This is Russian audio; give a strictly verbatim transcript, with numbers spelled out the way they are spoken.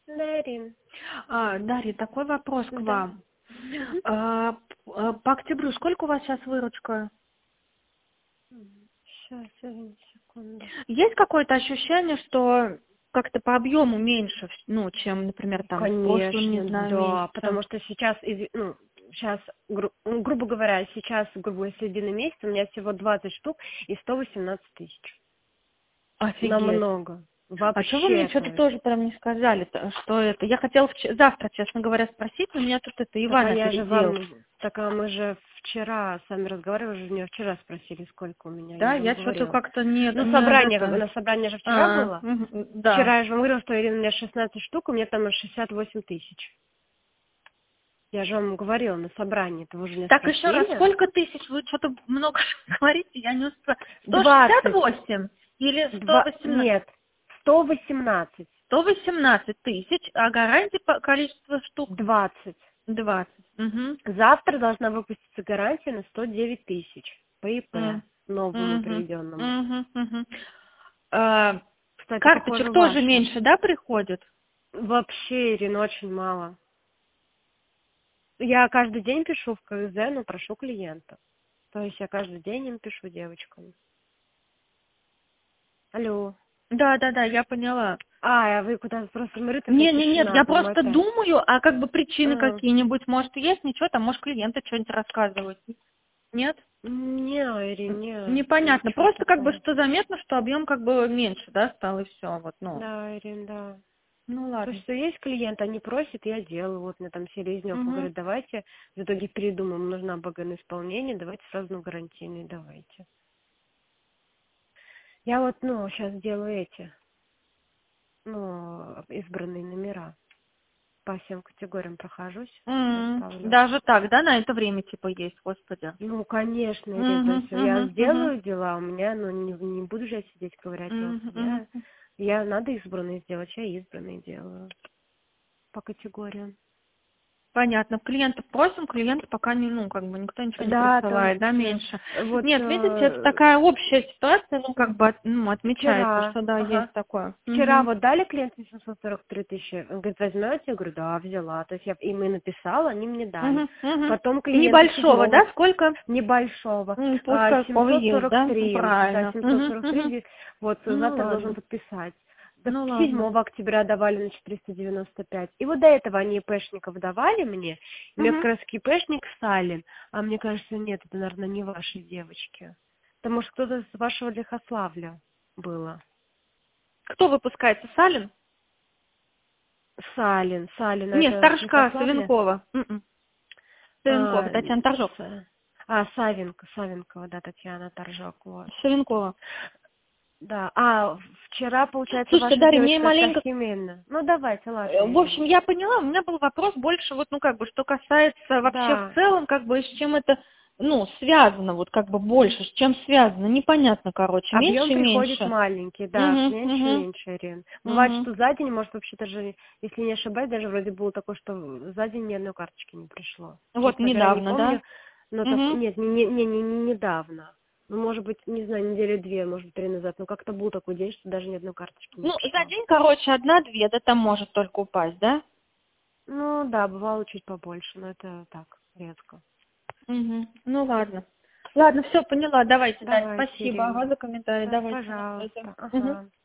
Да, Ирин. А, Дарья, такой вопрос к Да. вам. Мгм. А, п- а, по октябрю сколько у вас сейчас выручка? Сейчас, Ирин, секунду. Есть какое-то ощущение, что как-то по объему меньше, ну, чем, например, там в прошлом, не Конечно, знаю, да, месяце? потому что сейчас, изи- ну, сейчас, гру- ну, грубо говоря, сейчас, грубо говоря, середина месяца у меня всего двадцать штук и сто восемнадцать тысяч. Офигеть. Намного. А что вы мне Вообще, то что-то есть. тоже прям не сказали, что это? Я хотела вч- завтра, честно говоря, спросить, но меня тут это Так, Иван а я же опередил. вам, так а мы же вчера с вами разговаривали, вы же меня вчера спросили, сколько у меня, Да, я же вам я что-то говорила. как-то не, Ну, не собрание, как бы, это. на собрание же вчера А, было. мгм, да. Вчера я же вам говорила, что, Ирина, у меня шестнадцать штук, у меня там шестьдесят восемь тысяч. Я же вам говорила на собрании, это вы же меня Так, еще раз, спросили. сколько тысяч? Вы что-то много говорите, я не успела. сто шестьдесят Двадцать. восемь или сто Два, восемнадцать? нет, сто восемнадцать. сто восемнадцать тысяч, а гарантия по количеству штук Двадцать. двадцать. Угу. Завтра должна выпуститься гарантия на сто девять тысяч по ИП, новому Угу. приведенному. Угу. Угу. А, Кстати, похоже, карточек тоже ваша. меньше, да, приходит? Вообще, Ирина, очень мало. Я каждый день пишу в КЗ, но прошу клиентов. То есть я каждый день им пишу девочкам. Алло. Да, да, да, я поняла. А, а вы куда-то просто смотрю, такая Не, не, нет, тишина, я думаю, просто опять. думаю, а как бы причины А, какие-нибудь, может, есть, ничего, там, может, клиенты что-нибудь рассказывают. Нет? не, Ирина, Н- не, Непонятно. ничего Просто как бы такого. что заметно, что объем как бы меньше, да, стал и все. Вот, ну. Да, Ирина, да. Ну То ладно. есть, что есть клиент, они просят, я делаю. Вот мне там Селезнев, он Угу. говорит, давайте, в итоге передумаем, нужна БГ на исполнение, давайте сразу на гарантийный, давайте. Я вот, ну, сейчас делаю эти, ну, избранные номера. По всем категориям прохожусь, М, выставлю. Даже так, да, на это время типа есть, господи. Ну, конечно, Ирина, то Угу, есть я угу, угу. сделаю дела, у меня, ну, не, не буду же я сидеть ковырять нос. Угу. Я, я надо избранные сделать, я избранные делаю по категориям. Понятно. Клиентов просим, клиенты пока не, ну, как бы никто ничего не Да, там присылает, да, все. меньше. Вот Нет, видите, это э, такая общая ситуация, ну, как бы, от- ну, отмечается, вчера, что да, ага, есть такое. вчера Угу. вот дали клиенту семьсот сорок три тысячи, он говорит, возьмете? Я говорю, да, взяла. То есть я им и написала, они мне дали. Угу, угу. Потом клиенту Небольшого, седьмого да, сколько? небольшого, М, Пусть а, какого есть, да? Ну, семьсот сорок три, да, правильно. Угу, семьсот сорок три, угу. здесь, вот Ну, завтра должен ладно. подписать. Так Ну, ладно. седьмого октября давали на четыреста девяносто пять. И вот до этого они ИПшников давали мне. У меня как Угу. раз ИПшник Сталин. А мне кажется, нет, это, наверное, не ваши девочки. Потому что кто-то с вашего Лихославля было. Кто выпускается? Салин? Салин, Салин, а Нет, это с Торжка, Лихославля? Савенкова. М-м. Савенкова, А, Татьяна Торжок. с- а, Савенко, Савенкова, да, Татьяна Торжок, вот. Савенкова. Да, а вчера, получается, Слушайте, ваша Дарья, мне девочка маленько. Сахимена. Ну, давайте, Э, ладно, В Ирина. общем, я поняла, у меня был вопрос больше, вот, ну, как бы, что касается вообще в Да, целом, как бы, с чем это, ну, связано, вот, как бы, больше, с чем связано, непонятно, короче, объем меньше и приходит меньше. маленький, да, Угу, меньше, угу, меньше, Ирин. Бывает, угу. что за день, может, вообще даже, если не ошибаюсь, даже вроде было такое, что за день ни одной карточки не пришло. Вот, Честно говоря, не недавно, да? помню, но так, Угу. нет, не, не, не, не- не недавно. Ну, может быть, не знаю, недели две, может быть, три назад, но как-то был такой день, что даже ни одной карточки не Ну, за пришло. день, короче, одна-две, да, там может только упасть, да? Ну, да, бывало чуть побольше, но это так, редко. Угу. Ну, ладно. Ладно, все, поняла, давайте, Дарья, Давайте, спасибо, ага, Ирина. за комментарий, Да, давайте, на связи. пожалуйста. Угу. Ага.